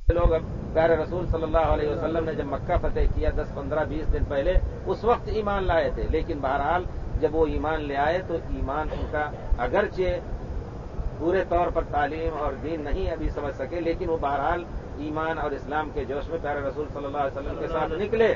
لوگ اب پیارے رسول صلی اللہ علیہ وسلم نے جب مکہ فتح کیا 10 15 20 دن پہلے اس وقت ایمان لائے تھے، لیکن بہرحال جب وہ ایمان لے آئے تو ایمان ان کا اگرچہ پورے طور پر تعلیم اور دین نہیں ابھی سمجھ سکے، لیکن وہ بہرحال ایمان اور اسلام کے جوش میں پیارے رسول صلی اللہ علیہ وسلم کے ساتھ نکلے۔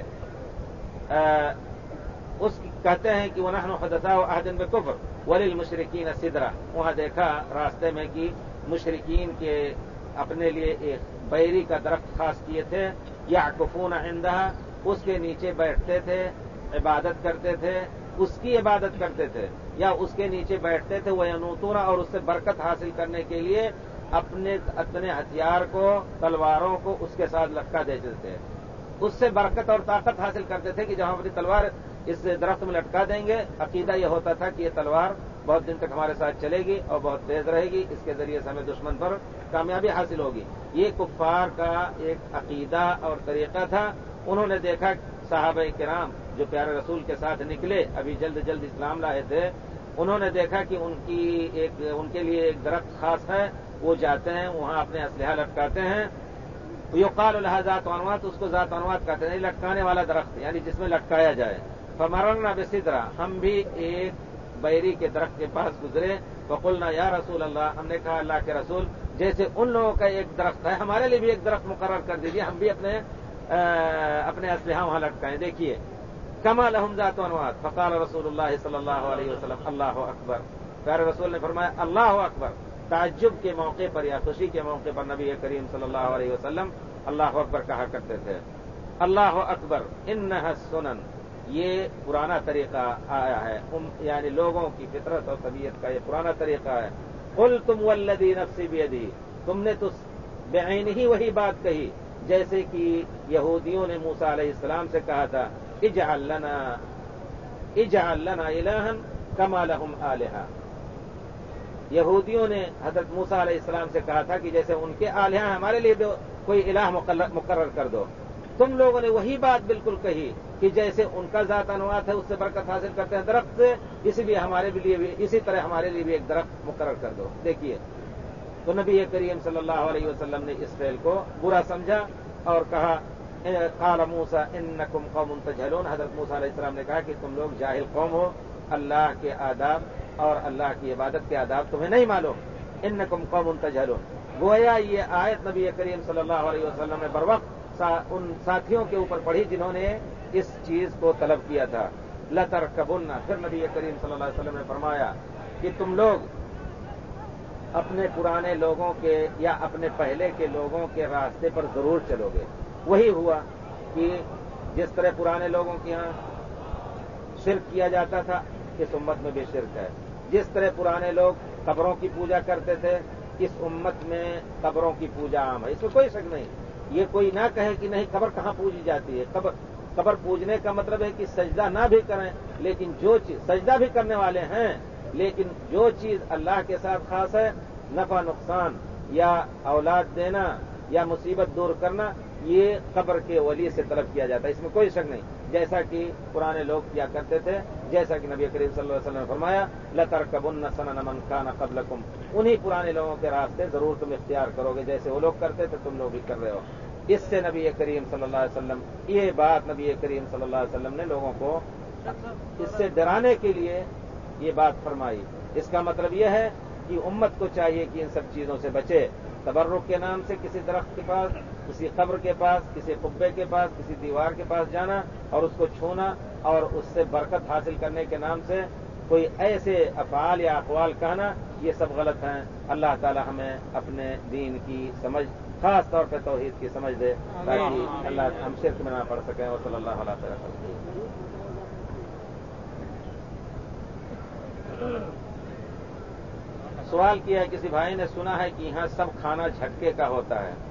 کہتے ہیں کہ وَنَحْنُ حُدَثَاءُ عَهْدٍ بِالْكُفْرِ وَلِلْمُشْرِكِينَ سِدْرَةٌ، وہاں دیکھا راستے میں کہ مشرکین کے اپنے لیے ایک بیری کا درخت خاص کیے تھے، یعکفون عندها، اس کے نیچے بیٹھتے تھے، عبادت کرتے تھے، اس کی عبادت کرتے تھے یا اس کے نیچے بیٹھتے تھے، وینوتون، اور اس سے برکت حاصل کرنے کے لیے اپنے ہتھیار کو، تلواروں کو اس کے ساتھ لٹکا دیتے تھے، اس سے برکت اور طاقت حاصل کرتے تھے کہ جب ہم اپنی تلوار اس درخت میں لٹکا دیں گے، عقیدہ یہ ہوتا تھا کہ یہ تلوار بہت دن تک ہمارے ساتھ چلے گی اور بہت تیز رہے گی، اس کے ذریعے سے ہمیں دشمن پر کامیابی حاصل ہوگی۔ یہ کفار کا ایک عقیدہ اور طریقہ تھا۔ انہوں نے دیکھا صحابہ کرام جو پیارے رسول کے ساتھ نکلے، ابھی جلد جلد اسلام لائے تھے، انہوں نے دیکھا کہ ان کے لیے ایک درخت خاص ہے، وہ جاتے ہیں وہاں اپنے اسلحہ لٹکاتے ہیں، یقال لها ذات عنوات، اس کو ذات عنوات کہتے ہیں، لٹکانے والا درخت یعنی جس میں لٹکایا جائے۔ فمررنا بسدرہ، ہم بھی ایک بیری کے درخت کے پاس گزرے، فقلنا یا رسول اللہ، ہم نے کہا اللہ کے رسول، جیسے ان لوگوں کا ایک درخت ہے ہمارے لیے بھی ایک درخت مقرر کر دیجیے، ہم بھی اپنے اسلحہ وہاں لٹکائیں۔ دیکھیے کما لہم ذات عنوات، فقال رسول اللہ صلی اللہ علیہ وسلم اللہ اکبر، پیارے رسول نے فرمایا اللہ اکبر۔ تعجب کے موقع پر یا خوشی کے موقع پر نبی کریم صلی اللہ علیہ وسلم اللہ اکبر کہا کرتے تھے۔ اللہ اکبر انہا السنن، یہ پرانا طریقہ آیا ہے، یعنی لوگوں کی فطرت اور طبیعت کا یہ پرانا طریقہ ہے۔ قلتم والذی نفسی بیدہ، تم نے تو بعینہ ہی وہی بات کہی جیسے کہ یہودیوں نے موسیٰ علیہ السلام سے کہا تھا اجعل لنا الہا کما لہم آلہہ۔ یہودیوں نے حضرت موسیٰ علیہ السلام سے کہا تھا کہ جیسے ان کے آلہہ ہیں ہمارے لیے کوئی الہ مقرر کر دو۔ تم لوگوں نے وہی بات بالکل کہی کہ جیسے ان کا ذات انوات ہے، اس سے برکت حاصل کرتے ہیں درخت سے، اسی طرح ہمارے لیے بھی ایک درخت مقرر کر دو۔ دیکھیے تو نبی کریم صلی اللہ علیہ وسلم نے اس فعل کو برا سمجھا اور کہا قال موسیٰ انکم قوم تجہلون، حضرت موسیٰ علیہ السلام نے کہا کہ تم لوگ جاہل قوم ہو، اللہ کے آداب اور اللہ کی عبادت کے آداب تمہیں نہیں معلوم، انکم قوم تجہلون۔ گویا یہ آیت نبی کریم صلی اللہ علیہ وسلم نے بروقت ان ساتھیوں کے اوپر پڑھی جنہوں نے اس چیز کو طلب کیا تھا۔ لترکبن، پھر نبی کریم صلی اللہ علیہ وسلم نے فرمایا کہ تم لوگ اپنے پرانے لوگوں کے یا اپنے پہلے کے لوگوں کے راستے پر ضرور چلو گے۔ وہی ہوا کہ جس طرح پرانے لوگوں کے یہاں شرک کیا جاتا تھا، اس امت میں بھی شرک ہے۔ جس طرح پرانے لوگ قبروں کی پوجا کرتے تھے، اس امت میں قبروں کی پوجا عام ہے، اس میں کوئی شک نہیں۔ یہ کوئی نہ کہے کہ نہیں قبر کہاں پوجی جاتی ہے، قبر پوجنے کا مطلب ہے کہ سجدہ نہ بھی کریں، لیکن جو چیز سجدہ بھی کرنے والے ہیں، لیکن جو چیز اللہ کے ساتھ خاص ہے، نفع نقصان یا اولاد دینا یا مصیبت دور کرنا، یہ قبر کے ولی سے طلب کیا جاتا ہے، اس میں کوئی شک نہیں، جیسا کہ پرانے لوگ کیا کرتے تھے، جیسا کہ نبی کریم صلی اللہ علیہ وسلم نے فرمایا لَتَرْكَبُنَّ سَنَنَ مَنْ كَانَ قَبْلَكُمْ، انہی پرانے لوگوں کے راستے ضرور تم اختیار کرو گے، جیسے وہ لوگ کرتے تھے تم لوگ بھی کر رہے ہو۔ اس سے نبی کریم صلی اللہ علیہ وسلم، یہ بات نبی کریم صلی اللہ علیہ وسلم نے لوگوں کو اس سے ڈرانے کے لیے یہ بات فرمائی۔ اس کا مطلب یہ ہے کہ امت کو چاہیے کہ ان سب چیزوں سے بچے، تبرک کے نام سے کسی درخت کے پاس، کسی قبر کے پاس، کسی قبے کے پاس، کسی دیوار کے پاس جانا اور اس کو چھونا اور اس سے برکت حاصل کرنے کے نام سے کوئی ایسے افعال یا اقوال کہنا، یہ سب غلط ہیں۔ اللہ تعالی ہمیں اپنے دین کی سمجھ، خاص طور پہ توحید کی سمجھ دے، تاکہ اللہ ہم شرک میں نہ پڑ سکیں۔ اور صلی اللہ علیہ وسلم۔ سوال کیا ہے کسی بھائی نے، سنا ہے کہ یہاں سب کھانا جھٹکے کا ہوتا ہے۔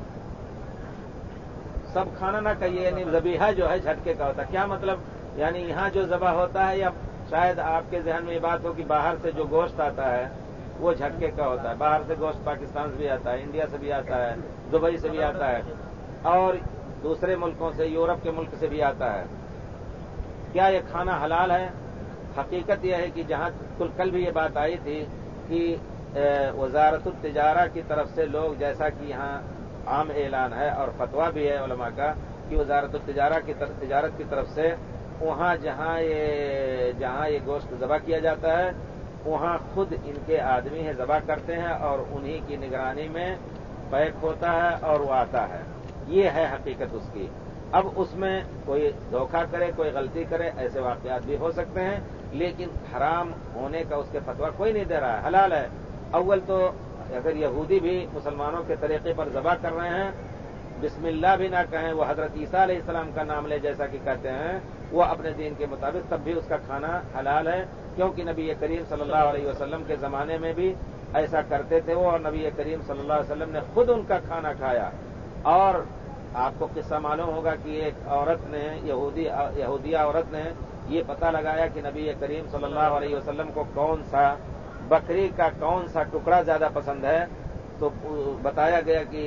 سب کھانا نہ کہیے، یعنی ذبیحہ جو ہے جھٹکے کا ہوتا ہے، کیا مطلب؟ یعنی یہاں جو ذبح ہوتا ہے، یا شاید آپ کے ذہن میں یہ بات ہو کہ باہر سے جو گوشت آتا ہے وہ جھٹکے کا ہوتا ہے۔ باہر سے گوشت پاکستان سے بھی آتا ہے، انڈیا سے بھی آتا ہے، دبئی سے بھی آتا ہے اور دوسرے ملکوں سے، یورپ کے ملک سے بھی آتا ہے۔ کیا یہ کھانا حلال ہے؟ حقیقت یہ ہے کہ جہاں کل بھی یہ بات آئی تھی کہ وزارت التجارہ کی طرف سے لوگ، جیسا کہ یہاں عام اعلان ہے اور فتویٰ بھی ہے علماء کا کہ وزارت تجارت کی طرف سے وہاں جہاں یہ گوشت ذبح کیا جاتا ہے وہاں خود ان کے آدمی ہیں ذبح کرتے ہیں اور انہی کی نگرانی میں پیک ہوتا ہے اور وہ آتا ہے. یہ ہے حقیقت اس کی. اب اس میں کوئی دھوکہ کرے کوئی غلطی کرے ایسے واقعات بھی ہو سکتے ہیں لیکن حرام ہونے کا اس کے فتویٰ کوئی نہیں دے رہا ہے, حلال ہے. اول تو اگر یہودی بھی مسلمانوں کے طریقے پر ذبح کر رہے ہیں بسم اللہ بھی نہ کہیں وہ حضرت عیسیٰ علیہ السلام کا نام لے جیسا کہ کہتے ہیں وہ اپنے دین کے مطابق تب بھی اس کا کھانا حلال ہے کیونکہ نبی کریم صلی اللہ علیہ وسلم کے زمانے میں بھی ایسا کرتے تھے وہ اور نبی کریم صلی اللہ علیہ وسلم نے خود ان کا کھانا کھایا. اور آپ کو قصہ معلوم ہوگا کہ ایک عورت نے یہودیہ عورت نے یہ پتہ لگایا کہ نبی کریم صلی اللہ علیہ وسلم کو کون سا بکری کا کون سا ٹکڑا زیادہ پسند ہے تو بتایا گیا کہ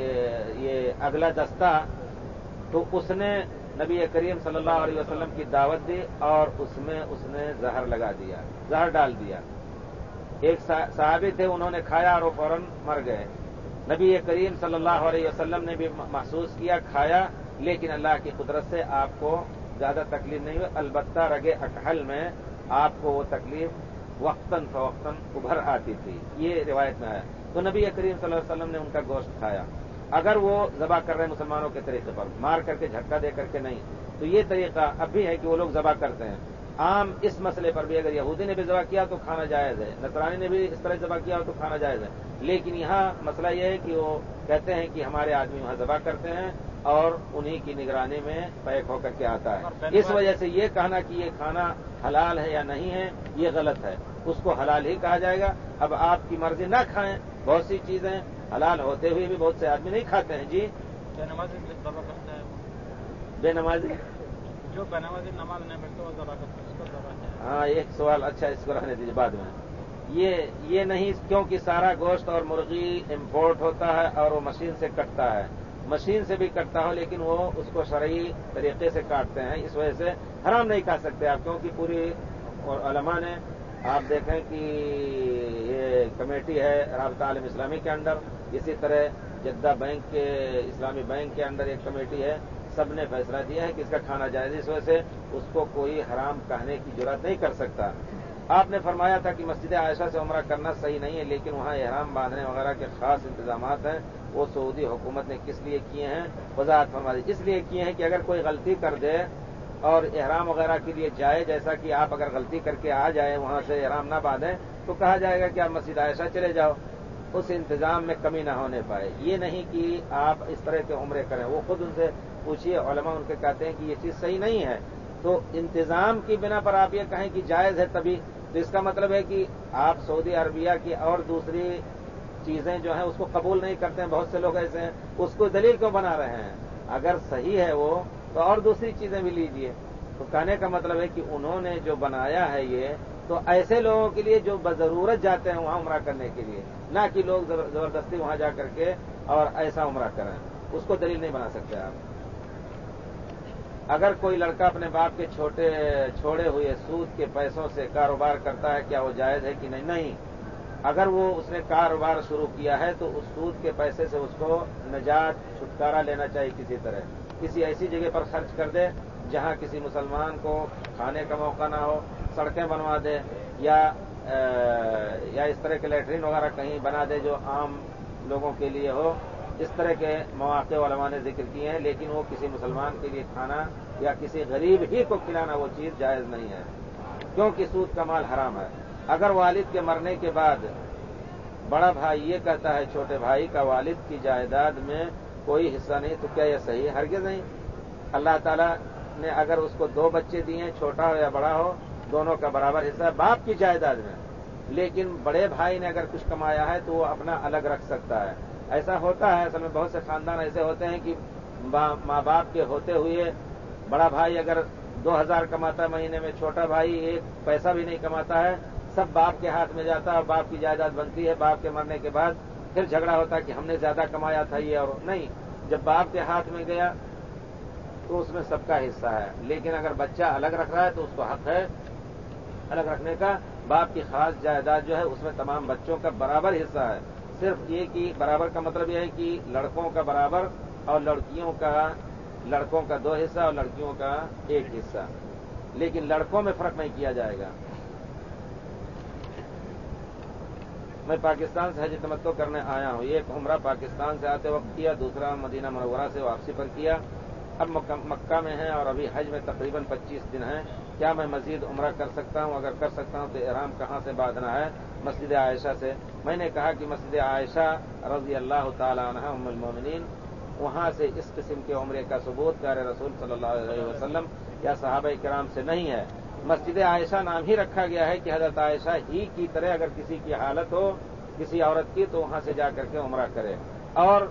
یہ اگلا دستہ تو اس نے نبی کریم صلی اللہ علیہ وسلم کی دعوت دی اور اس میں اس نے زہر لگا دیا, زہر ڈال دیا. ایک صحابی تھے انہوں نے کھایا اور وہ فوراً مر گئے. نبی کریم صلی اللہ علیہ وسلم نے بھی محسوس کیا کھایا لیکن اللہ کی قدرت سے آپ کو زیادہ تکلیف نہیں ہوئی, البتہ رگے اکحل میں آپ کو وہ تکلیف وقتاً فوقتاً ابھر آتی تھی. یہ روایت میں ہے. تو نبی کریم صلی اللہ علیہ وسلم نے ان کا گوشت کھایا. اگر وہ ذبح کر رہے ہیں مسلمانوں کے طریقے پر مار کر کے جھٹکا دے کر کے نہیں تو یہ طریقہ اب بھی ہے کہ وہ لوگ ذبح کرتے ہیں. عام اس مسئلے پر بھی اگر یہودی نے بھی ذبح کیا تو کھانا جائز ہے, نصرانی نے بھی اس طرح ذبح کیا تو کھانا جائز ہے. لیکن یہاں مسئلہ یہ ہے کہ وہ کہتے ہیں کہ ہمارے آدمی وہاں ذبح کرتے ہیں اور انہی کی نگرانی میں پیک ہو کر کے آتا ہے. اس وجہ سے یہ کہنا کہ یہ کھانا حلال ہے یا نہیں ہے یہ غلط ہے. اس کو حلال ہی کہا جائے گا. اب آپ کی مرضی نہ کھائیں, بہت سی چیزیں حلال ہوتے ہوئے بھی بہت سے آدمی نہیں کھاتے ہیں. جی بے نمازی ذبح کرتا ہے, بے نمازی جو بے نمازی نماز نہیں پڑھتے وہ ذبح کرتے ہیں, اس کو ذبح کیا ہے؟ ہاں ایک سوال اچھا اس کو رہنے دیجیے بعد میں. یہ نہیں کیونکہ سارا گوشت اور مرغی امپورٹ ہوتا ہے اور وہ مشین سے کٹتا ہے, مشین سے بھی کٹتا ہو لیکن وہ اس کو شرعی طریقے سے کاٹتے ہیں. اس وجہ سے حرام نہیں کھا سکتے آپ کیونکہ پوری اور علماء نے آپ دیکھیں کہ یہ کمیٹی ہے رابطہ عالم اسلامی کے انڈر, اسی طرح جدہ بینک کے اسلامی بینک کے انڈر ایک کمیٹی ہے, سب نے فیصلہ دیا ہے کہ اس کا کھانا جائز. اس وجہ سے اس کو کوئی حرام کہنے کی جرات نہیں کر سکتا. آپ نے فرمایا تھا کہ مسجد عائشہ سے عمرہ کرنا صحیح نہیں ہے لیکن وہاں احرام باندھنے وغیرہ کے خاص انتظامات ہیں, وہ سعودی حکومت نے کس لیے کیے ہیں وضاحت فرما دی. اس لیے کیے ہیں کہ اگر کوئی غلطی کر دے اور احرام وغیرہ کے لیے جائے, جیسا کہ آپ اگر غلطی کر کے آ جائیں وہاں سے احرام نہ باندھیں تو کہا جائے گا کہ آپ مسجد عائشہ چلے جاؤ, اس انتظام میں کمی نہ ہونے پائے. یہ نہیں کہ آپ اس طرح کے عمرے کریں, وہ خود ان سے پوچھیے, علماء ان کے کہتے ہیں کہ یہ چیز صحیح نہیں ہے. تو انتظام کی بنا پر آپ یہ کہیں کہ جائز ہے تبھی, تو اس کا مطلب ہے کہ آپ سعودی عربیہ کی اور دوسری چیزیں جو ہیں اس کو قبول نہیں کرتے ہیں. بہت سے لوگ ایسے ہیں, اس کو دلیل کیوں بنا رہے ہیں؟ اگر صحیح ہے وہ تو اور دوسری چیزیں بھی لیجیے. تو کہنے کا مطلب ہے کہ انہوں نے جو بنایا ہے یہ تو ایسے لوگوں کے لیے جو بضرورت جاتے ہیں وہاں عمرہ کرنے کے لیے, نہ کہ لوگ زبردستی وہاں جا کر کے اور ایسا عمرہ کریں. اس کو دلیل نہیں بنا سکتے آپ. اگر کوئی لڑکا اپنے باپ کے چھوڑے ہوئے سود کے پیسوں سے کاروبار کرتا ہے کیا وہ جائز ہے کہ نہیں؟ نہیں. اگر اس نے کاروبار شروع کیا ہے تو اس سود کے پیسے سے اس کو نجات چھٹکارا لینا چاہیے. کسی طرح کسی ایسی جگہ پر خرچ کر دے جہاں کسی مسلمان کو کھانے کا موقع نہ ہو, سڑکیں بنوا دے یا اس طرح کے لیٹرین وغیرہ کہیں بنا دے جو عام لوگوں کے لیے ہو. اس طرح کے مواقع علماء نے ذکر کیے ہیں لیکن وہ کسی مسلمان کے لیے کھانا یا کسی غریب ہی کو کھلانا وہ چیز جائز نہیں ہے کیونکہ سود کا مال حرام ہے. اگر والد کے مرنے کے بعد بڑا بھائی یہ کہتا ہے چھوٹے بھائی کا والد کی جائیداد میں کوئی حصہ نہیں تو کیا یہ صحیح ہے؟ ہرگز نہیں. اللہ تعالیٰ نے اگر اس کو 2 بچے دیے, چھوٹا ہو یا بڑا ہو, دونوں کا برابر حصہ ہے باپ کی جائیداد میں. لیکن بڑے بھائی نے اگر کچھ کمایا ہے تو وہ اپنا الگ رکھ سکتا ہے. ایسا ہوتا ہے اصل میں, بہت سے خاندان ایسے ہوتے ہیں کہ ماں باپ کے ہوتے ہوئے بڑا بھائی اگر 2000 کماتا ہے مہینے میں, چھوٹا بھائی 1 پیسہ بھی نہیں کماتا ہے, سب باپ کے ہاتھ میں جاتا ہے اور باپ کی جائیداد بنتی ہے. باپ کے مرنے کے بعد پھر جھگڑا ہوتا ہے کہ ہم نے زیادہ کمایا تھا یہ, اور نہیں, جب باپ کے ہاتھ میں گیا تو اس میں سب کا حصہ ہے. لیکن اگر بچہ الگ رکھ رہا ہے تو اس کو حق ہے الگ رکھنے کا. باپ کی خاص جائیداد جو ہے اس میں تمام بچوں کا برابر حصہ ہے. صرف یہ کہ برابر کا مطلب یہ ہے کہ لڑکوں کا برابر اور لڑکوں کا 2 حصہ اور لڑکیوں کا 1 حصہ، لیکن لڑکوں میں فرق نہیں کیا جائے گا۔ میں پاکستان سے حج تمتع کرنے آیا ہوں، ایک عمرہ پاکستان سے آتے وقت کیا، دوسرا مدینہ منورہ سے واپسی پر کیا، اب مکہ میں ہیں اور ابھی حج میں تقریباً 25 دن ہیں، کیا میں مزید عمرہ کر سکتا ہوں؟ اگر کر سکتا ہوں تو احرام کہاں سے باندھنا ہے؟ مسجد عائشہ سے۔ میں نے کہا کہ مسجد عائشہ رضی اللہ تعالی عنہا ام المومنین، وہاں سے اس قسم کے عمرے کا ثبوت پیارے رسول صلی اللہ علیہ وسلم یا صحابہ کرام سے نہیں ہے۔ مسجد عائشہ نام ہی رکھا گیا ہے کہ حضرت عائشہ ہی کی طرح اگر کسی کی حالت ہو کسی عورت کی تو وہاں سے جا کر کے عمرہ کرے، اور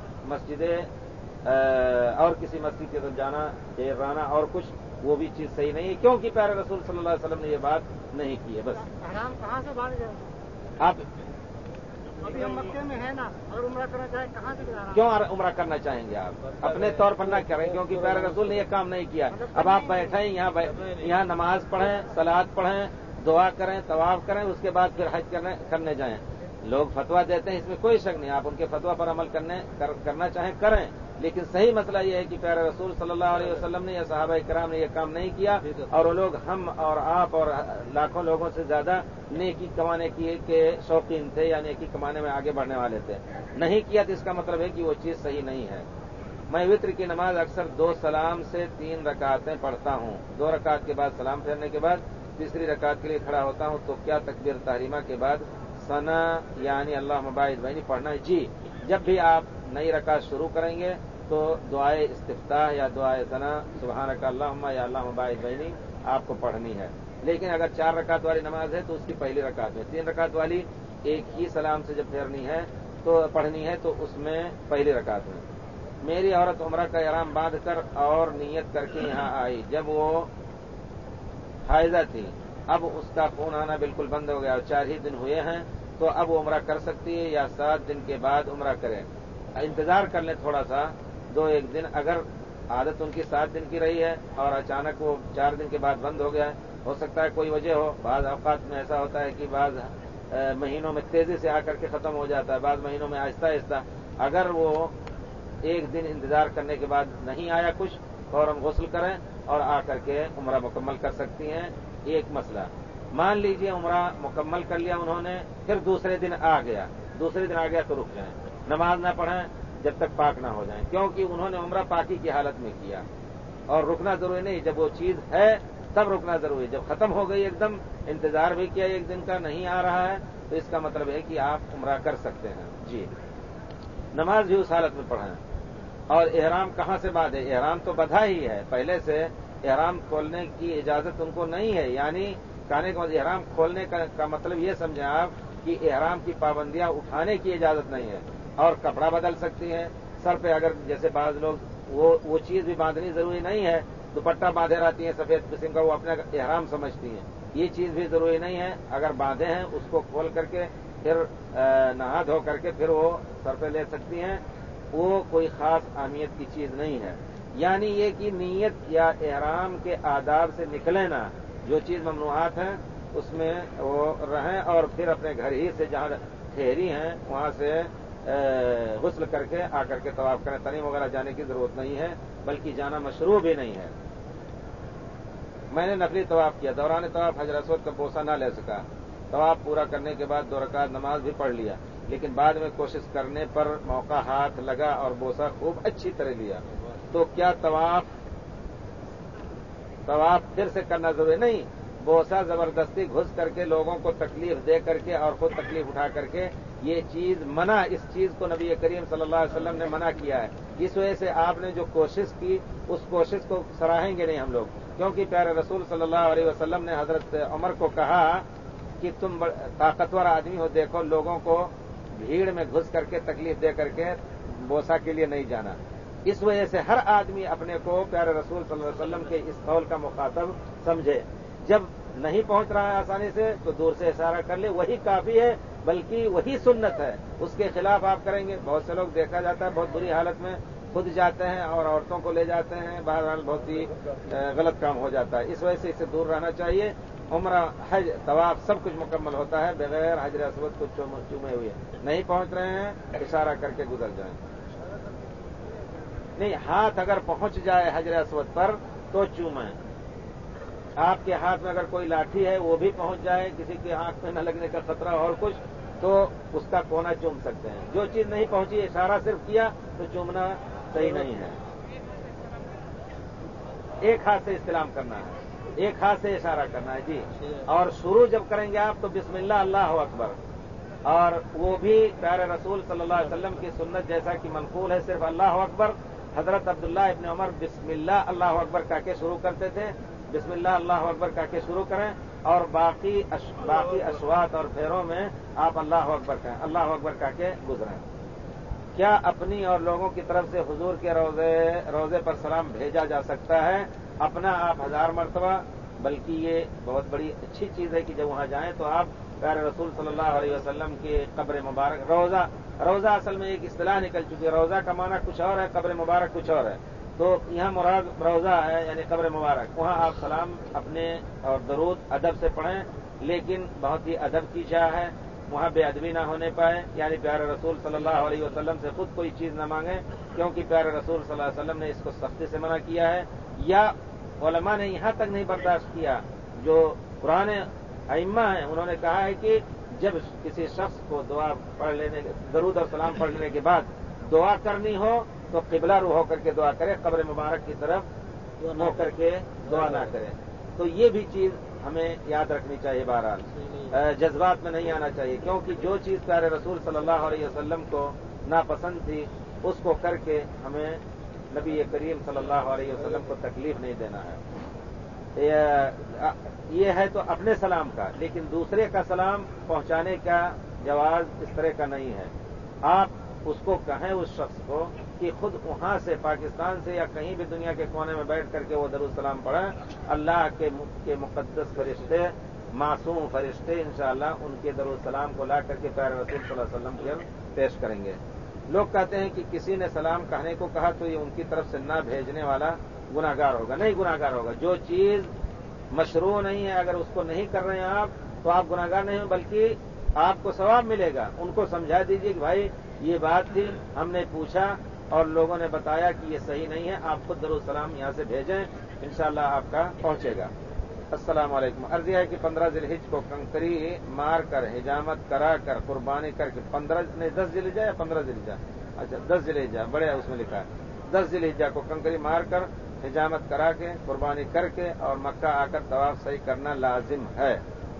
اور کسی مسجد کی طرف جانا ٹھہرانا اور کچھ وہ بھی چیز صحیح نہیں ہے، کیونکہ پیارے رسول صلی اللہ علیہ وسلم نے یہ بات نہیں کی ہے۔ بس احرام کہاں سے باندھ جائے؟ آپ ابھی ہم مکے میں ہیں نا، اگر عمرہ کرنا چاہیں کہاں سے کرنا؟ کیوں عمرہ کرنا چاہیں گے؟ آپ اپنے طور پر نہ کریں، کیونکہ پیارے رسول نے یہ کام نہیں کیا۔ اب آپ بیٹھیں یہاں نماز پڑھیں، صلاۃ پڑھیں، دعا کریں، طواف کریں، اس کے بعد پھر حج کرنے جائیں۔ لوگ فتویٰ دیتے ہیں، اس میں کوئی شک نہیں، آپ ان کے فتویٰ پر عمل کرنا چاہیں کریں، لیکن صحیح مسئلہ یہ ہے کہ پیارے رسول صلی اللہ علیہ وسلم نے یا صحابہ کرام نے یہ کام نہیں کیا، اور وہ لوگ ہم اور آپ اور لاکھوں لوگوں سے زیادہ نیکی کمانے کے شوقین تھے یا نیکی کمانے میں آگے بڑھنے والے تھے، نہیں کیا تو اس کا مطلب ہے کہ وہ چیز صحیح نہیں ہے۔ میں وتر کی نماز اکثر 2 سلام سے 3 رکعتیں پڑھتا ہوں، 2 رکعت کے بعد سلام پھیرنے کے بعد تیسری رکعت کے لیے کھڑا ہوتا ہوں، تو کیا تکبیر تحریمہ کے بعد ثنا یعنی اللہ مباعد بینی پڑھنا ہے؟ جی، جب بھی آپ نئی رکعت شروع کریں گے تو دعائے استفتاح یا دعائے ثنا سبحانک اللہم یا اللہ مباعد بینی آپ کو پڑھنی ہے، لیکن اگر 4 رکعت والی نماز ہے تو اس کی پہلی رکعت میں، 3 رکعت والی ایک ہی سلام سے جب پھیرنی ہے تو پڑھنی ہے تو اس میں پہلی رکعت میں۔ میری عورت عمرہ کا احرام باندھ کر اور نیت کر کے یہاں آئی، جب وہ حائضہ تھی، اب اس کا خون آنا بالکل بند ہو گیا اور 4 ہی دن ہوئے ہیں، تو اب وہ عمرہ کر سکتی ہے یا 7 دن کے بعد عمرہ کرے؟ انتظار کر لیں تھوڑا سا، 2-1 دن، اگر عادت ان کی 7 دن کی رہی ہے اور اچانک وہ 4 دن کے بعد بند ہو گیا ہے، ہو سکتا ہے کوئی وجہ ہو، بعض اوقات میں ایسا ہوتا ہے کہ بعض مہینوں میں تیزی سے آ کر کے ختم ہو جاتا ہے، بعض مہینوں میں آہستہ آہستہ، اگر وہ 1 دن انتظار کرنے کے بعد نہیں آیا کچھ، فوراً غسل کریں اور آ کر کے عمرہ مکمل کر سکتی ہیں۔ ایک مسئلہ، مان لیجئے عمرہ مکمل کر لیا انہوں نے، پھر دوسرے دن آ گیا تو رک جائیں، نماز نہ پڑھیں جب تک پاک نہ ہو جائیں، کیونکہ انہوں نے عمرہ پاکی کی حالت میں کیا، اور رکنا ضروری نہیں، جب وہ چیز ہے تب رکنا ضروری ہے، جب ختم ہو گئی ایک دم، انتظار بھی کیا 1 دن کا نہیں آ رہا ہے، تو اس کا مطلب ہے کہ آپ عمرہ کر سکتے ہیں۔ جی، نماز بھی اس حالت میں پڑھیں۔ اور احرام کہاں سے باندھے؟ احرام تو بدھا ہی ہے، پہلے سے احرام کھولنے کی اجازت ان کو نہیں ہے، یعنی کہنے کا احرام کھولنے کا مطلب یہ سمجھیں آپ کہ احرام کی پابندیاں اٹھانے کی اجازت نہیں ہے، اور کپڑا بدل سکتی ہیں، سر پہ اگر جیسے بعض لوگ وہ چیز بھی باندھنی ضروری نہیں ہے، دوپٹہ باندھے رہتی ہیں سفید قسم کا، وہ اپنا احرام سمجھتی ہیں، یہ چیز بھی ضروری نہیں ہے، اگر باندھے ہیں اس کو کھول کر کے پھر نہا دھو کر کے پھر وہ سر پہ لے سکتی ہیں، وہ کوئی خاص اہمیت کی چیز نہیں ہے۔ یعنی یہ کہ نیت یا احرام کے آداب سے نکلے نا، جو چیز ممنوعات ہیں اس میں وہ رہیں، اور پھر اپنے گھر ہی سے جہاں ٹھہری ہیں وہاں سے غسل کر کے آ کر کے طواف کریں، تنعیم وغیرہ جانے کی ضرورت نہیں ہے، بلکہ جانا مشروع بھی نہیں ہے۔ میں نے نفلی طواف کیا، دوران طواف حجر اسود کا بوسہ نہ لے سکا، طواف پورا کرنے کے بعد 2 رکعت نماز بھی پڑھ لیا، لیکن بعد میں کوشش کرنے پر موقع ہاتھ لگا اور بوسہ خوب اچھی طرح لیا، تو کیا طواف پھر سے کرنا ضروری نہیں؟ بوسہ زبردستی گھس کر کے لوگوں کو تکلیف دے کر کے اور خود تکلیف اٹھا کر کے، یہ چیز منع، اس چیز کو نبی کریم صلی اللہ علیہ وسلم نے منع کیا ہے، اس وجہ سے آپ نے جو کوشش کی اس کوشش کو سراہیں گے نہیں ہم لوگ، کیونکہ پیارے رسول صلی اللہ علیہ وسلم نے حضرت عمر کو کہا کہ تم طاقتور آدمی ہو، دیکھو لوگوں کو بھیڑ میں گھس کر کے تکلیف دے کر کے بوسہ کے لیے نہیں جانا، اس وجہ سے ہر آدمی اپنے کو پیارے رسول صلی اللہ علیہ وسلم کے اس قول کا مخاطب سمجھے، جب نہیں پہنچ رہا ہے آسانی سے تو دور سے اشارہ کر لے، وہی کافی ہے، بلکہ وہی سنت ہے، اس کے خلاف آپ کریں گے، بہت سے لوگ دیکھا جاتا ہے بہت بری حالت میں خود جاتے ہیں اور عورتوں کو لے جاتے ہیں، بہرحال بہت ہی غلط کام ہو جاتا ہے، اس وجہ سے اس سے دور رہنا چاہیے، عمرہ حج طواف سب کچھ مکمل ہوتا ہے بغیر حجر اسود کو چومے ہوئے. نہیں پہنچ رہے ہیں اشارہ کر کے گزر جائیں. نہیں، ہاتھ اگر پہنچ جائے حجر اسود پر تو چومیں. آپ کے ہاتھ میں اگر کوئی لاٹھی ہے وہ بھی پہنچ جائے، کسی کے ہاتھ میں نہ لگنے کا خطرہ اور کچھ، تو اس کا کونا چوم سکتے ہیں. جو چیز نہیں پہنچی اشارہ صرف کیا تو چومنا صحیح نہیں ہے. ایک ہاتھ سے استلام کرنا ہے، ایک ہاتھ سے اشارہ کرنا ہے. جی. اور شروع جب کریں گے آپ تو بسم اللہ اللہ اکبر، اور وہ بھی پیارے رسول صلی اللہ علیہ وسلم کی سنت جیسا کہ منقول ہے صرف اللہ اکبر. حضرت عبداللہ ابن عمر بسم اللہ اللہ اکبر کہہ کے شروع کرتے تھے. بسم اللہ اللہ اکبر کہہ کے شروع کریں، اور باقی اشواط اور پھیروں میں آپ اللہ اکبر کہیں، اللہ اکبر کہہ کے گزریں. کیا اپنی اور لوگوں کی طرف سے حضور کے روزے پر سلام بھیجا جا سکتا ہے؟ اپنا آپ 1000 مرتبہ، بلکہ یہ بہت بڑی اچھی چیز ہے کہ جب وہاں جائیں تو آپ پیارے رسول صلی اللہ علیہ وسلم کے قبر مبارک، روزہ اصل میں ایک اصطلاح نکل چکی ہے. روزہ کا معنی کچھ اور ہے، قبر مبارک کچھ اور ہے. تو یہاں مراد روزہ ہے یعنی قبر مبارک. وہاں آپ سلام اپنے اور درود ادب سے پڑھیں، لیکن بہت ہی ادب کی جا ہے. وہاں بے ادبی نہ ہونے پائے، یعنی پیارے رسول صلی اللہ علیہ وسلم سے خود کوئی چیز نہ مانگیں، کیونکہ پیارے رسول صلی اللہ علیہ وسلم نے اس کو سختی سے منع کیا ہے. یا علماء نے یہاں تک نہیں برداشت کیا، جو پرانے ائمہ ہیں انہوں نے کہا ہے کہ جب کسی شخص کو دعا پڑھ لینے، درود اور سلام پڑھ لینے کے بعد دعا کرنی ہو تو قبلہ رو ہو کر کے دعا کرے، قبر مبارک کی طرف ہو کر کے دعا نہ کرے. تو یہ بھی چیز ہمیں یاد رکھنی چاہیے. بہرحال جذبات میں نہیں آنا چاہیے، کیونکہ جو چیز پیارے رسول صلی اللہ علیہ وسلم کو ناپسند تھی اس کو کر کے ہمیں نبی کریم صلی اللہ علیہ وسلم کو تکلیف نہیں دینا ہے. یہ ہے تو اپنے سلام کا، لیکن دوسرے کا سلام پہنچانے کا جواز اس طرح کا نہیں ہے. آپ اس کو کہیں اس شخص کو کہ خود وہاں سے پاکستان سے یا کہیں بھی دنیا کے کونے میں بیٹھ کر کے وہ درود سلام پڑھیں. اللہ کے مقدس فرشتے، معصوم فرشتے انشاءاللہ ان کے درود سلام کو لا کر کے پیارے رسول صلی اللہ علیہ وسلم کے پیش کریں گے. لوگ کہتے ہیں کہ کسی نے سلام کہنے کو کہا تو یہ ان کی طرف سے نہ بھیجنے والا گناہگار ہوگا. نہیں گناہگار ہوگا. جو چیز مشروع نہیں ہے اگر اس کو نہیں کر رہے ہیں آپ تو آپ گناہگار نہیں ہو، بلکہ آپ کو ثواب ملے گا. ان کو سمجھا دیجیے کہ بھائی یہ بات تھی، ہم نے پوچھا اور لوگوں نے بتایا کہ یہ صحیح نہیں ہے، آپ خود درود سلام یہاں سے بھیجیں، انشاءاللہ آپ کا پہنچے گا. السلام علیکم. عرض یہ ہے کہ 15 ذی الحجہ کو کنکری مار کر حجامت کرا کر قربانی کر کے 10 ذی الحجہ یا 15 ذی الحجہ، اچھا 10 ذی الحجہ بڑے اس میں لکھا ہے. 10 ذی الحجہ کو کنکری مار کر حجامت کرا کے قربانی کر کے اور مکہ آ کر طواف صحیح کرنا لازم ہے.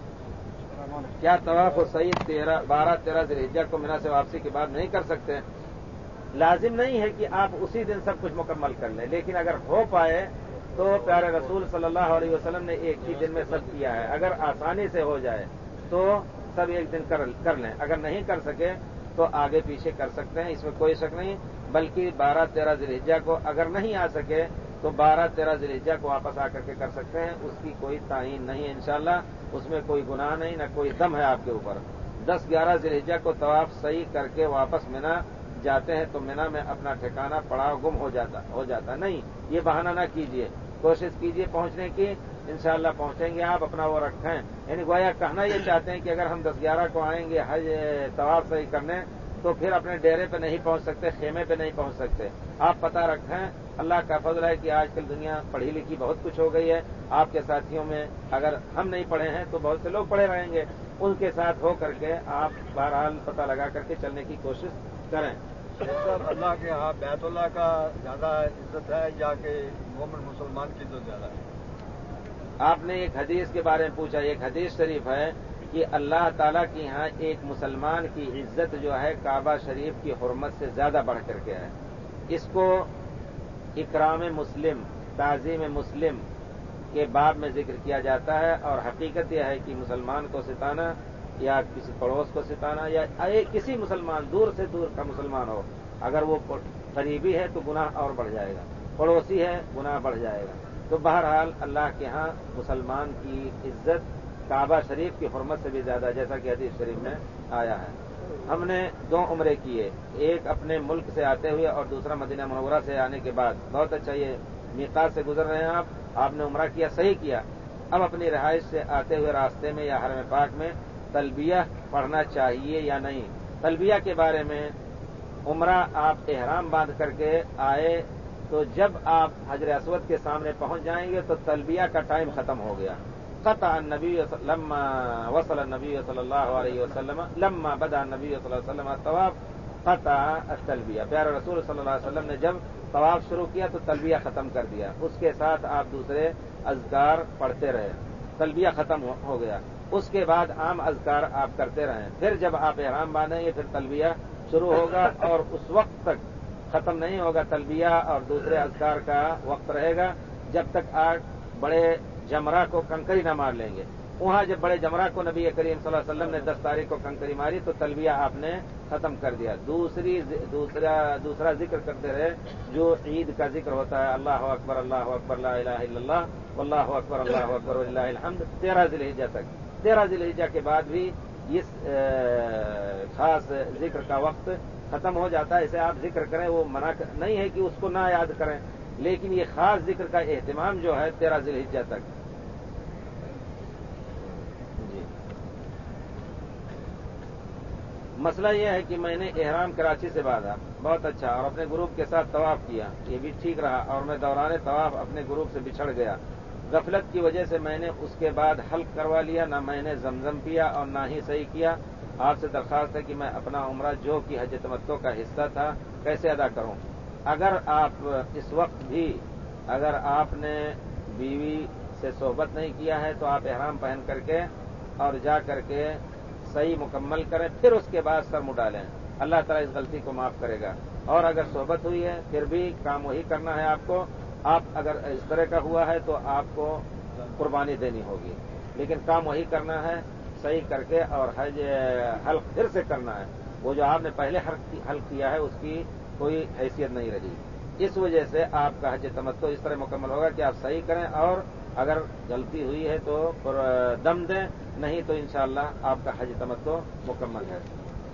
کیا طواف و صحیح 12-13 ذی الحجہ کو مینا سے واپسی کے بعد نہیں کر سکتے؟ لازم نہیں ہے کہ آپ اسی دن سب کچھ مکمل کر لیں، لیکن اگر ہو پائے تو پیارے رسول صلی اللہ علیہ وسلم نے ایک ہی دن میں سب کیا ہے. اگر آسانی سے ہو جائے تو سب ایک دن کر لیں. اگر نہیں کر سکے تو آگے پیچھے کر سکتے ہیں، اس میں کوئی شک نہیں. بلکہ 12-13 ذی الحجہ کو اگر نہیں آ سکے تو 12-13 ذی الحجہ کو واپس آ کر کے کر سکتے ہیں. اس کی کوئی تعین نہیں ہے انشاءاللہ. اس میں کوئی گناہ نہیں، نہ کوئی دم ہے آپ کے اوپر. 10-11 ذی الحجہ کو طواف صحیح کر کے واپس مینا جاتے ہیں تو مینا میں اپنا ٹھکانہ پڑاؤ گم ہو جاتا. نہیں، یہ بہانہ نہ کیجیے، کوشش کیجیے پہنچنے کی، انشاءاللہ پہنچیں گے آپ. اپنا وہ رکھیں، یعنی گویا کہنا یہ چاہتے ہیں کہ اگر ہم 10-11 کو آئیں گے حج طواف صحیح کرنے تو پھر اپنے ڈیرے پہ نہیں پہنچ سکتے، خیمے پہ نہیں پہنچ سکتے. آپ پتہ رکھیں، اللہ کا فضل ہے کہ آج کل دنیا پڑھی لکھی بہت کچھ ہو گئی ہے. آپ کے ساتھیوں میں اگر ہم نہیں پڑھے ہیں تو بہت سے لوگ پڑھے رہیں گے، ان کے ساتھ ہو کر کے آپ بہرحال پتہ لگا کر کے چلنے کی کوشش کریں. اللہ کے ہاں بیت اللہ کا زیادہ عزت ہے یا کہ مومن مسلمان کی تو زیادہ ہے؟ آپ نے ایک حدیث کے بارے میں پوچھا. ایک حدیث شریف ہے کہ اللہ تعالیٰ کے یہاں ایک مسلمان کی عزت جو ہے کعبہ شریف کی حرمت سے زیادہ بڑھ کر کے ہے. اس کو اکرام مسلم، تعظیم مسلم کے باب میں ذکر کیا جاتا ہے. اور حقیقت یہ ہے کہ مسلمان کو ستانا یا کسی پڑوس کو ستانا یا کسی مسلمان دور سے دور کا مسلمان ہو، اگر وہ قریبی ہے تو گناہ اور بڑھ جائے گا، پڑوسی ہے گناہ بڑھ جائے گا. تو بہرحال اللہ کے ہاں مسلمان کی عزت کعبہ شریف کی حرمت سے بھی زیادہ، جیسا کہ حدیث شریف میں آیا ہے. ہم نے 2 عمرے کیے، ایک اپنے ملک سے آتے ہوئے اور دوسرا مدینہ منورہ سے آنے کے بعد. بہت اچھا، یہ میقات سے گزر رہے ہیں آپ نے عمرہ کیا، صحیح کیا. اب اپنی رہائش سے آتے ہوئے راستے میں یا حرم پاک میں تلبیہ پڑھنا چاہیے یا نہیں؟ تلبیہ کے بارے میں عمرہ آپ احرام باندھ کر کے آئے تو جب آپ حجر اسود کے سامنے پہنچ جائیں گے تو تلبیہ کا ٹائم ختم ہو گیا. قطع النبی لما وصل النبی صلی اللہ علیہ وسلم لما بدا النبی صلی اللہ علیہ وسلم الطواف قطع التلبیہ. پیارے رسول صلی اللہ علیہ وسلم نے جب طواف شروع کیا تو تلبیہ ختم کر دیا. اس کے ساتھ آپ دوسرے اذکار پڑھتے رہے. تلبیہ ختم ہو گیا. اس کے بعد عام اذکار آپ کرتے رہیں. پھر جب آپ احرام باندھیں گے پھر تلبیہ شروع ہوگا اور اس وقت تک ختم نہیں ہوگا تلبیہ اور دوسرے اذکار کا وقت رہے گا جب تک آپ بڑے جمرہ کو کنکری نہ مار لیں گے. وہاں جب بڑے جمرہ کو نبی کریم صلی اللہ علیہ وسلم نے 10 تاریخ کو کنکری ماری تو تلبیہ آپ نے ختم کر دیا. دوسرا ذکر کرتے رہے جو عید کا ذکر ہوتا ہے اللہ اکبر لا الہ الا اللہ واللہ اکبر وللہ الحمد 13 ذی الحجہ تک. 13 ذی الحجہ کے بعد بھی اس خاص ذکر کا وقت ختم ہو جاتا ہے. اسے آپ ذکر کریں وہ منع نہیں ہے کہ اس کو نہ یاد کریں, لیکن یہ خاص ذکر کا اہتمام جو ہے 13 ذی الحجہ تک. جی مسئلہ یہ ہے کہ میں نے احرام کراچی سے باندھا بہت اچھا اور اپنے گروپ کے ساتھ طواف کیا, یہ بھی ٹھیک رہا, اور میں دوران طواف اپنے گروپ سے بچھڑ گیا. غفلت کی وجہ سے میں نے اس کے بعد حلق کروا لیا. نہ میں نے زمزم پیا اور نہ ہی صحیح کیا. آپ سے درخواست ہے کہ میں اپنا عمرہ جو کہ حج تمتع کا حصہ تھا کیسے ادا کروں؟ اگر آپ اس وقت بھی اگر آپ نے بیوی سے صحبت نہیں کیا ہے تو آپ احرام پہن کر کے اور جا کر کے صحیح مکمل کریں, پھر اس کے بعد سر مڈالیں. اللہ تعالیٰ اس غلطی کو معاف کرے گا. اور اگر صحبت ہوئی ہے پھر بھی کام وہی کرنا ہے آپ کو. آپ اگر اس طرح کا ہوا ہے تو آپ کو قربانی دینی ہوگی, لیکن کام وہی کرنا ہے صحیح کر کے, اور حلق پھر سے کرنا ہے. وہ جو آپ نے پہلے حلق کیا ہے اس کی کوئی حیثیت نہیں رہی. اس وجہ سے آپ کا حج تمتع اس طرح مکمل ہوگا کہ آپ صحیح کریں, اور اگر غلطی ہوئی ہے تو دم دیں, نہیں تو انشاءاللہ آپ کا حج تمتع مکمل ہے.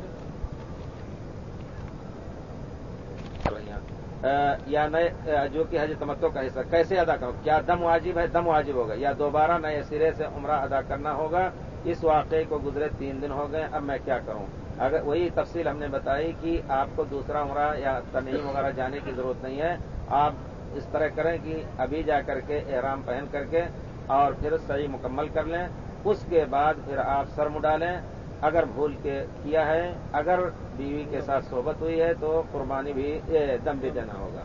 یا نئے جو کہ حج تمتع کا حصہ کیسے ادا کروں؟ کیا دم واجب ہے؟ دم واجب ہوگا, یا دوبارہ نئے سرے سے عمرہ ادا کرنا ہوگا؟ اس واقعے کو گزرے 3 دن ہو گئے, اب میں کیا کروں؟ اگر وہی تفصیل ہم نے بتائی کہ آپ کو دوسرا عمرہ یا تنعیم وغیرہ جانے کی ضرورت نہیں ہے. آپ اس طرح کریں کہ ابھی جا کر کے احرام پہن کر کے اور پھر صحیح مکمل کر لیں. اس کے بعد پھر آپ سر مڈالیں اگر بھول کے کیا ہے. اگر بیوی کے ساتھ صحبت ہوئی ہے تو قربانی بھی دم بھی دینا ہوگا.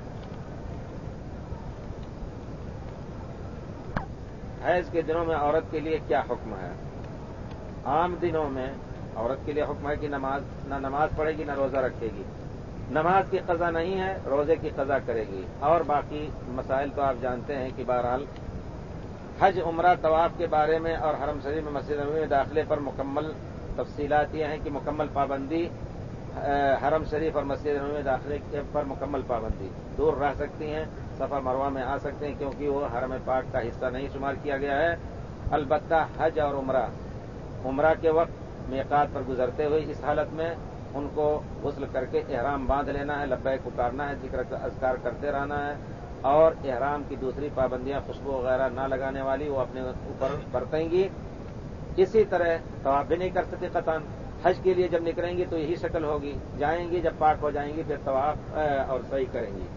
حیض کے دنوں میں عورت کے لیے کیا حکم ہے؟ عام دنوں میں عورت کے لیے حکم ہے کہ نہ نماز پڑھے گی نہ روزہ رکھے گی. نماز کی قضا نہیں ہے, روزے کی قضا کرے گی. اور باقی مسائل تو آپ جانتے ہیں کہ بہرحال حج عمرہ طواف کے بارے میں اور حرم شریف میں مسجد نبوی میں داخلے پر مکمل تفصیلات یہ ہیں کہ مکمل پابندی حرم شریف اور مسجد نبوی میں داخلے پر مکمل پابندی. دور رہ سکتی ہیں, صفا مروہ میں آ سکتے ہیں کیونکہ وہ حرم پاک کا حصہ نہیں شمار کیا گیا ہے. البتہ حج اور عمرہ کے وقت میقات پر گزرتے ہوئے اس حالت میں ان کو غسل کر کے احرام باندھ لینا ہے, لبیک پکارنا ہے, ذکر اذکار کرتے رہنا ہے. اور احرام کی دوسری پابندیاں خوشبو وغیرہ نہ لگانے والی وہ اپنے اوپر برتیں گی. اسی طرح طواف بھی نہیں کر سکتے قطعاً. حج کے لیے جب نکلیں گی تو یہی شکل ہوگی, جائیں گی جب پاک ہو جائیں گی پھر طواف اور صحیح کریں گی.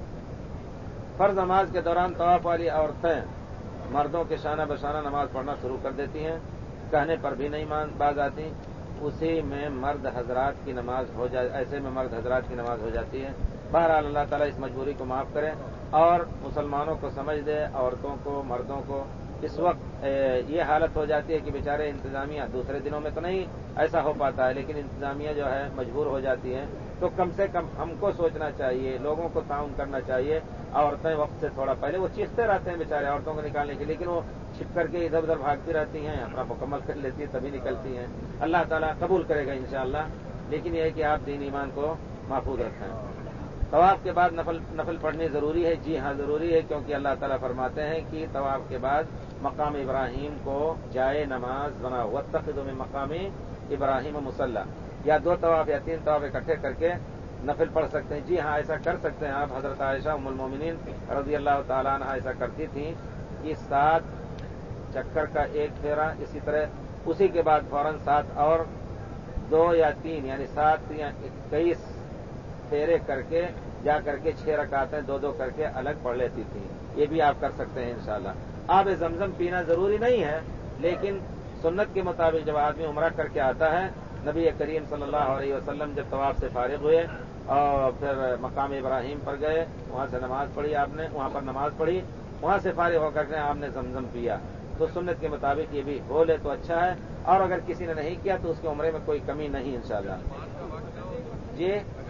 فرض نماز کے دوران طواف والی عورتیں مردوں کے شانہ بشانہ نماز پڑھنا شروع کر دیتی ہیں, کہنے پر بھی نہیں باز آتی. اسی میں مرد حضرات کی نماز ہو جائے, ایسے میں مرد حضرات کی نماز ہو جاتی ہے. بہرحال اللہ تعالیٰ اس مجبوری کو معاف کرے اور مسلمانوں کو سمجھ دے. عورتوں کو مردوں کو اس وقت یہ حالت ہو جاتی ہے کہ بیچارے انتظامیہ دوسرے دنوں میں تو نہیں ایسا ہو پاتا ہے, لیکن انتظامیہ جو ہے مجبور ہو جاتی ہے. تو کم سے کم ہم کو سوچنا چاہیے, لوگوں کو تعاون کرنا چاہیے. عورتیں وقت سے تھوڑا پہلے وہ چیختے رہتے ہیں بیچارے عورتوں کو نکالنے کے, لیکن وہ چھپ کر کے ادھر ادھر بھاگتی رہتی ہیں, اپنا مکمل کر لیتی ہیں تبھی نکلتی ہیں. اللہ تعالیٰ قبول کرے گا انشاءاللہ, لیکن یہ ہے کہ آپ دین ایمان کو محفوظ رکھیں. طواف کے بعد نفل پڑھنی ضروری ہے؟ جی ہاں ضروری ہے, کیونکہ اللہ تعالیٰ فرماتے ہیں کہ طواف کے بعد مقام ابراہیم کو جائے نماز بنا, واتخذوا من مقام ابراہیم مصلی. یا 2 طواف یا 3 طواف اکٹھے کر کے نفل پڑھ سکتے ہیں. جی ہاں ایسا کر سکتے ہیں آپ. حضرت عائشہ ام المومنین رضی اللہ تعالیٰ عنہ ایسا کرتی تھیں کہ 7 چکر کا ایک پھیرا، اسی طرح اسی کے بعد فوراً 7 اور 2 یا 3 یعنی 7 یا 21 پھیرے کر کے جا کر کے 6 رکعتیں 2 کر کے الگ پڑھ لیتی تھی. یہ بھی آپ کر سکتے ہیں انشاءاللہ. آب زمزم پینا ضروری نہیں ہے، لیکن سنت کے مطابق جب آدمی عمرہ کر کے آتا ہے، نبی کریم صلی اللہ علیہ وسلم جب طواف سے فارغ ہوئے اور پھر مقام ابراہیم پر گئے، وہاں سے نماز پڑھی آپ نے، وہاں پر نماز پڑھی، وہاں سے فارغ ہو کر کے آپ نے زمزم پیا، تو سنت کے مطابق یہ بھی ہو لے تو اچھا ہے، اور اگر کسی نے نہیں کیا تو اس کے عمرے میں کوئی کمی نہیں انشاءاللہ. جی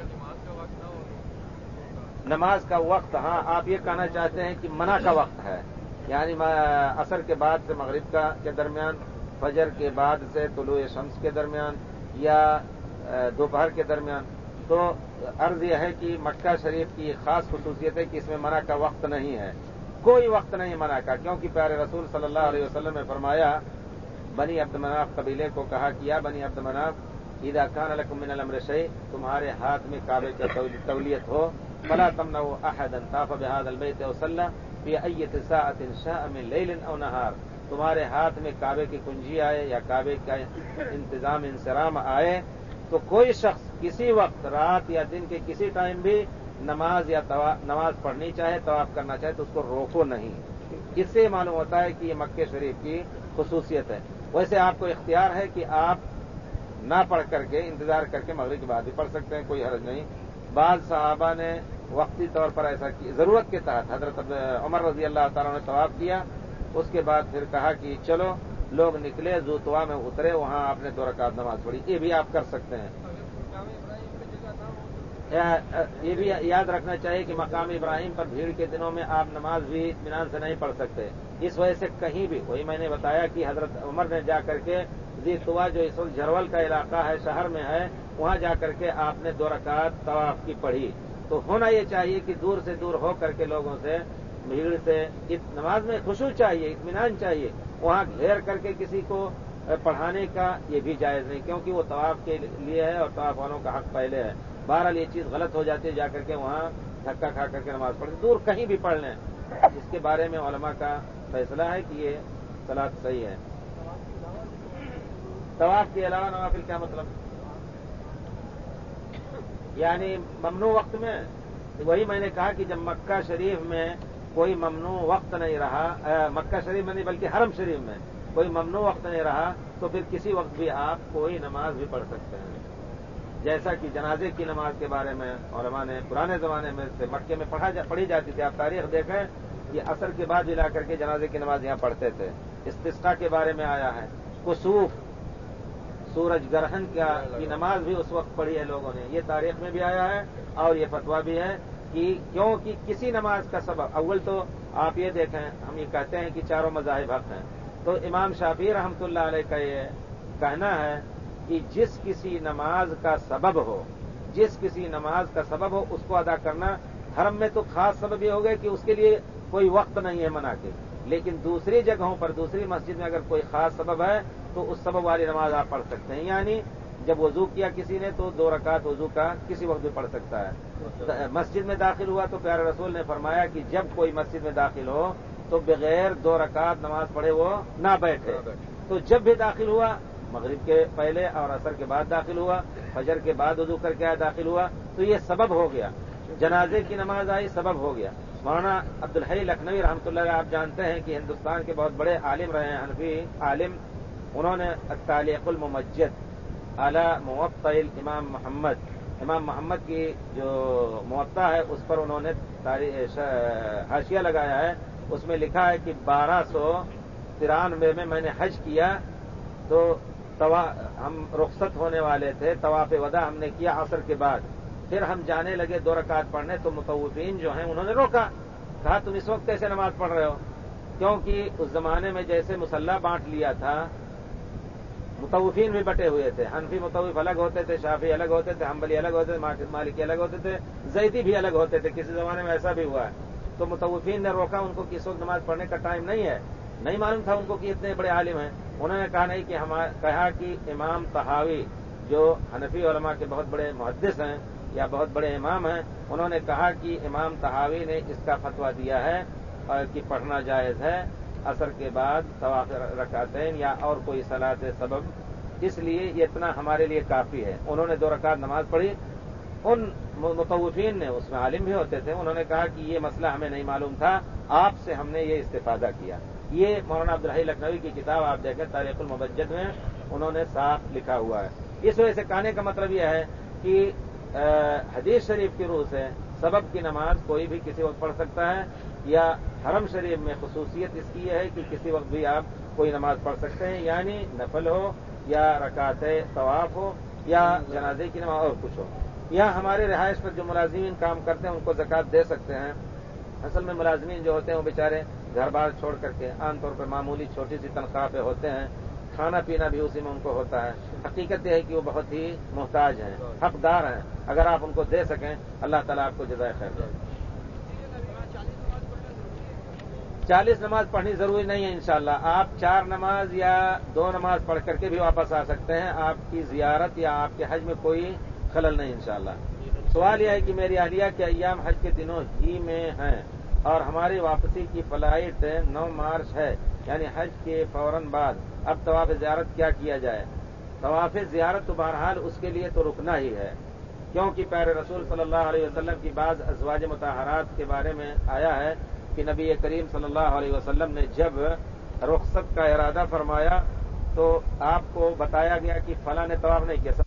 نماز کا وقت، ہاں آپ یہ کہنا چاہتے ہیں کہ منع کا وقت ہے، یعنی عصر کے بعد سے مغرب کے درمیان، فجر کے بعد سے طلوع شمس کے درمیان، یا دوپہر کے درمیان. تو عرض یہ ہے کہ مکہ شریف کی خاص خصوصیت ہے کہ اس میں منع کا وقت نہیں ہے، کوئی وقت نہیں منع کا، کیونکہ پیارے رسول صلی اللہ علیہ وسلم نے فرمایا، بنی عبد مناف قبیلے کو کہا کیا بنی عبد مناف اذا کان لکم من الامر شیء، تمہارے ہاتھ میں کعبے کی تولیت ہو، فلا تمنعوا احدا طاف بهذا البيت او صلى في اية ساعة شاء من ليل او نهار، تمہارے ہاتھ میں کعبے کی کنجی آئے یا کعبے کا انتظام انصرام آئے تو کوئی شخص کسی وقت رات یا دن کے کسی ٹائم بھی نماز پڑھنی چاہے، طواف کرنا چاہے تو اس کو روکو نہیں. اس سے معلوم ہوتا ہے کہ یہ مکہ شریف کی خصوصیت ہے. ویسے آپ کو اختیار ہے کہ آپ نہ پڑھ کر کے انتظار کر کے مغرب کے بعد بھی پڑھ سکتے ہیں، کوئی حرج نہیں. بعض صحابہ نے وقتی طور پر ایسا کیا، ضرورت کے تحت. حضرت عمر رضی اللہ تعالیٰ نے طواف کیا، اس کے بعد پھر کہا کہ چلو لوگ نکلے، ذو طوا میں اترے، وہاں آپ نے 2 رکعت نماز پڑھی. یہ بھی آپ کر سکتے ہیں. یہ بھی یاد رکھنا چاہیے کہ مقام ابراہیم پر بھیڑ کے دنوں میں آپ نماز بھی اطمینان سے نہیں پڑھ سکتے، اس وجہ سے کہیں بھی، وہی میں نے بتایا کہ حضرت عمر نے جا کر کے ذی طوا جو اس وقت جھرول کا علاقہ ہے، شہر میں ہے، وہاں جا کر کے آپ نے 2 رکعت طواف کی پڑھی. تو ہونا یہ چاہیے کہ دور سے دور ہو کر کے لوگوں سے، بھیڑ سے، نماز میں خشوع چاہیے، اطمینان چاہیے. وہاں گھیر کر کے کسی کو پڑھانے کا یہ بھی جائز نہیں، کیونکہ وہ طواف کے لیے ہے اور طواف والوں کا حق پہلے ہے. بہرحال یہ چیز غلط ہو جاتی ہے، جا کر کے وہاں دھکا کھا کر کے نماز پڑھیں، دور کہیں بھی پڑھ لیں. اس کے بارے میں علماء کا فیصلہ ہے کہ یہ صلاۃ صحیح ہے. طواف کے علاوہ نوافل کیا مطلب؟ یعنی ممنوع وقت میں، وہی میں نے کہا کہ جب مکہ شریف میں کوئی ممنوع وقت نہیں رہا، مکہ شریف میں نہیں بلکہ حرم شریف میں کوئی ممنوع وقت نہیں رہا، تو پھر کسی وقت بھی آپ کوئی نماز بھی پڑھ سکتے ہیں. جیسا کہ جنازے کی نماز کے بارے میں علماء نے پرانے زمانے میں سے مکے میں پڑھی جاتی تھی. آپ تاریخ دیکھیں کہ عصر کے بعد لا کر کے جنازے کی نماز یہاں پڑھتے تھے. استسقاء کے بارے میں آیا ہے، کسوف سورج گرہن کی نماز بھی اس وقت پڑھی ہے لوگوں نے، یہ تاریخ میں بھی آیا ہے اور یہ فتویٰ بھی ہے کہ کیونکہ کسی نماز کا سبب، اول تو آپ یہ دیکھیں، ہم یہ کہتے ہیں کہ چاروں مذاہب حق ہیں، تو امام شافعی رحمۃ اللہ علیہ کا یہ کہنا ہے کہ جس کسی نماز کا سبب ہو، اس کو ادا کرنا. حرم میں تو خاص سبب یہ ہوگا کہ اس کے لیے کوئی وقت نہیں ہے منع کے، لیکن دوسری جگہوں پر، دوسری مسجد میں اگر کوئی خاص سبب ہے تو اس سبب والی نماز آپ پڑھ سکتے ہیں. یعنی جب وضو کیا کسی نے تو 2 رکعت وضو کا کسی وقت بھی پڑھ سکتا ہے. مسجد میں داخل ہوا تو پیارے رسول نے فرمایا کہ جب کوئی مسجد میں داخل ہو تو بغیر 2 رکعت نماز پڑھے وہ نہ بیٹھے. تو جب بھی داخل ہوا، مغرب کے پہلے اور عصر کے بعد داخل ہوا، فجر کے بعد وضو کر کے داخل ہوا، تو یہ سبب ہو گیا. جنازے کی نماز آئی، سبب ہو گیا. مولانا عبدالحی لکھنوی رحمۃ اللہ علیہ آپ جانتے ہیں کہ ہندوستان کے بہت بڑے عالم رہے ہیں، حنفی عالم. انہوں نے التعلیق الممجد علی موطأ امام محمد کی جو موطأ ہے اس پر انہوں نے حاشیہ لگایا ہے. اس میں لکھا ہے کہ 1293 میں نے حج کیا تو ہم رخصت ہونے والے تھے، طواف وداع ہم نے کیا عصر کے بعد، پھر ہم جانے لگے 2 رکعت پڑھنے، تو مطوفین جو ہیں انہوں نے روکا، کہا تم اس وقت کیسے نماز پڑھ رہے ہو؟ کیونکہ اس زمانے میں جیسے مصلی بانٹ لیا تھا، مطوفین بھی بٹے ہوئے تھے. حنفی مطوف الگ ہوتے تھے، شافعی الگ ہوتے تھے، حنبلی الگ ہوتے تھے، مالکی الگ ہوتے تھے، زیدی بھی الگ ہوتے تھے. کسی زمانے میں ایسا بھی ہوا ہے. تو مطوفین نے روکا ان کو کہ اس وقت نماز پڑھنے کا ٹائم نہیں ہے. نہیں معلوم تھا ان کو کہ اتنے بڑے عالم ہیں. انہوں نے کہا نہیں کہ کہا کہ امام طحاوی جو حنفی علماء کے بہت بڑے محدث ہیں یا بہت بڑے امام ہیں، انہوں نے کہا کہ امام طحاوی نے اس کا فتویٰ دیا ہے کہ پڑھنا جائز ہے، اثر کے بعد طواف رکعتین یا اور کوئی صلاۃ سبب، اس لیے یہ اتنا ہمارے لیے کافی ہے۔ انہوں نے 2 رکعت نماز پڑھی، ان مطوفین نے، اس میں عالم بھی ہوتے تھے، انہوں نے کہا کہ یہ مسئلہ ہمیں نہیں معلوم تھا، آپ سے ہم نے یہ استفادہ کیا۔ یہ مولانا عبدالحی لکھنوی کی کتاب آپ دیکھیں تاریخ المبجد میں انہوں نے صاف لکھا ہوا ہے۔ اس وجہ سے کہنے کا مطلب یہ ہے کہ حدیث شریف کی روح سے سبب کی نماز کوئی بھی کسی وقت پڑھ سکتا ہے، یا حرم شریف میں خصوصیت اس کی یہ ہے کہ کسی وقت بھی آپ کوئی نماز پڑھ سکتے ہیں، یعنی نفل ہو یا رکعت طواف ہو یا جنازے کی نماز اور کچھ ہو۔ یا ہمارے رہائش پر جو ملازمین کام کرتے ہیں ان کو زکوٰۃ دے سکتے ہیں۔ اصل میں ملازمین جو ہوتے ہیں وہ بیچارے گھر بار چھوڑ کر کے عام طور پر معمولی چھوٹی سی تنخواہ پہ ہوتے ہیں، کھانا پینا بھی اسی میں ان کو ہوتا ہے۔ حقیقت یہ ہے کہ وہ بہت ہی محتاج ہیں، حقدار ہیں، اگر آپ ان کو دے سکیں اللہ تعالیٰ آپ کو جزائے خیر دے۔ 40 نماز پڑھنی ضروری نہیں ہے انشاءاللہ، آپ 4 نماز یا 2 نماز پڑھ کر کے بھی واپس آ سکتے ہیں، آپ کی زیارت یا آپ کے حج میں کوئی خلل نہیں انشاءاللہ۔ سوال یہ ہے کہ میری اہلیہ کے ایام حج کے دنوں ہی میں ہیں اور ہماری واپسی کی فلائٹ 9 مارچ ہے، یعنی حج کے فوراً بعد، اب طواف زیارت کیا کیا جائے؟ طواف زیارت تو بہرحال اس کے لیے تو رکنا ہی ہے، کیونکہ پیارے رسول صلی اللہ علیہ وسلم کی بعض ازواج مطہرات کے بارے میں آیا ہے کہ نبی کریم صلی اللہ علیہ وسلم نے جب رخصت کا ارادہ فرمایا تو آپ کو بتایا گیا کہ فلاں نے طواف نہیں کیا۔